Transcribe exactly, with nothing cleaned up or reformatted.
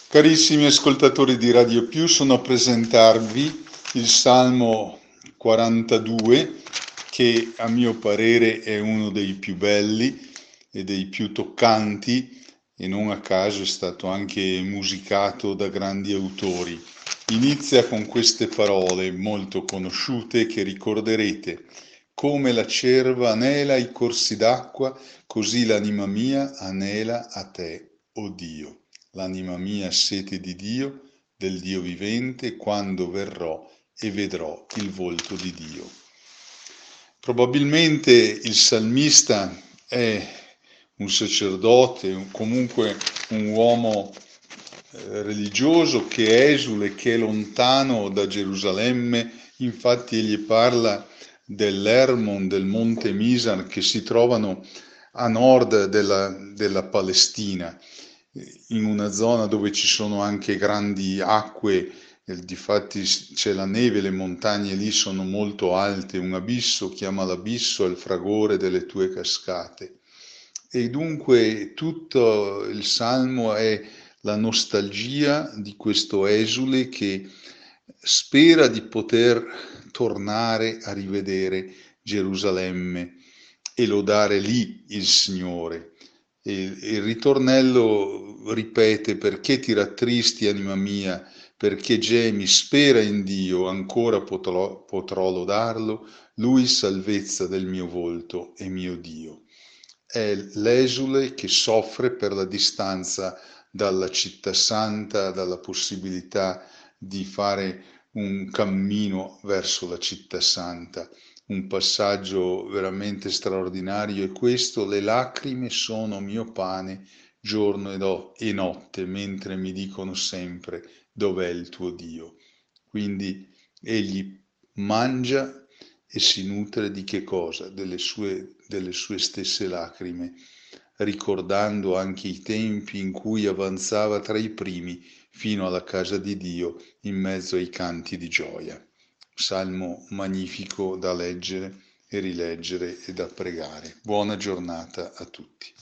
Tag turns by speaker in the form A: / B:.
A: Carissimi ascoltatori di Radio Più, sono a presentarvi il Salmo quarantadue, che a mio parere è uno dei più belli e dei più toccanti, e non a caso è stato anche musicato da grandi autori. Inizia con queste parole molto conosciute che ricorderete: come la cerva anela i corsi d'acqua, così l'anima mia anela a te, o Dio. L'anima mia ha sete di Dio, del Dio vivente, quando verrò e vedrò il volto di Dio. Probabilmente il salmista è un sacerdote, un- comunque un uomo eh, religioso che è esule, che è lontano da Gerusalemme. Infatti egli parla dell'Hermon, del monte Misar, che si trovano a nord della, della Palestina, in una zona dove ci sono anche grandi acque. Eh, difatti c'è la neve, le montagne lì sono molto alte, un abisso, chiama l'abisso il fragore delle tue cascate. E dunque tutto il salmo è la nostalgia di questo esule che spera di poter tornare a rivedere Gerusalemme e lodare lì il Signore. E il ritornello ripete: perché ti rattristi, anima mia, perché gemi, spera in Dio, ancora potrò, potrò lodarlo, lui salvezza del mio volto e mio Dio. È l'esule che soffre per la distanza dalla città santa, dalla possibilità di fare un cammino verso la città santa. Un passaggio veramente straordinario è questo: le lacrime sono mio pane giorno e, do- e notte, mentre mi dicono sempre dov'è il tuo Dio. Quindi egli mangia e si nutre di che cosa? Delle sue, delle sue stesse lacrime, ricordando anche i tempi in cui avanzava tra i primi fino alla casa di Dio in mezzo ai canti di gioia. Salmo magnifico da leggere e rileggere e da pregare. Buona giornata a tutti.